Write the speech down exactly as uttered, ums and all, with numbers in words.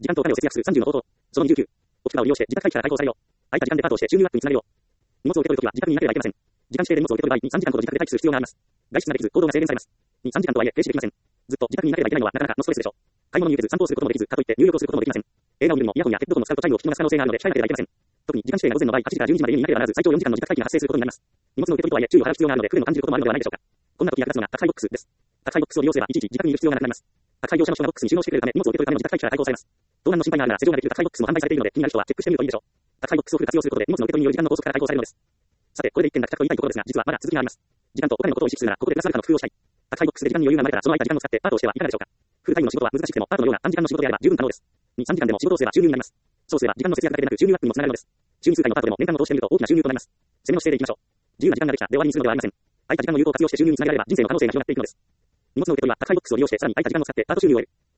時間とお金を節約するさんじゅうの方法。そのにじゅうきゅう。オフィスカーを利用して自宅会社から解放されよう。空いた時間でパートをして収入アップにつなげよう。荷物を受け取るときは自宅にいなければいけません。時間指定で荷物を受け取る場合にさんじかんほど自宅で待機する必要があります。外出ができず、行動が制限されます。に、さんじかんとはいえ停止できません。ずっと自宅にいなければいけないのはなかなかのストレスでしょう。買い物に行けず散歩をすることもできず、かといって入力をすることもできません。映画を見るにもイヤホンやヘッドホンを使うとチャイムを聞き逃す可能性があるので控えなければいけません。特に時間指定が午前の場合はちじからじゅうにじまで家にいなければならず最長よんじかんの自宅待機が発生することになります。荷物の受け取りとはいえ注意を払う必要があるので不便を感じることもあるのではないでしょうか。こんな時役立つのが宅配ボックスです。宅配ボックスを利用すればいちいち自宅にいる必要がなくなります。宅配業者の人がボックスに収納してくれるため荷物を受け取るための自宅待機から解放されます。盗難の心配があるなら施錠ができる宅配ボックスも販売されているので気になる人はチェックしてみるといいでしょう。宅配ボックスをフル活用することで荷物の受け取りによる時間の拘束から解放されるのです。さて、これで一点だけ宅配と言いたいところですが、実はまだ続きがあります。時間とお金のことを意識するなら、ここでプラスアルファの工夫をしたい。宅配ボックスで時間に余裕が生まれたら、その空いた時間を使ってパートをしてはいかがでしょうか。フルタイムの仕事は難しくても、パートのような短時間の仕事であれば十分可能です。に、さんじかんでも仕事をすれば収入になります。そうすれば時間の節約だけでなく収入アップにもつながるのです。週に数回のパートでも年間を通してみると大きな収入となります。攻めの姿勢でいきましょう。自由な時間ができたで終わりにするのではありません。空いた時間の有効活用して収入につなげられれば人生の可能性が広がっていくのです。荷物の受け取りは宅配ボックスを利用してさらに空いた時間を使ってパート収入を得る。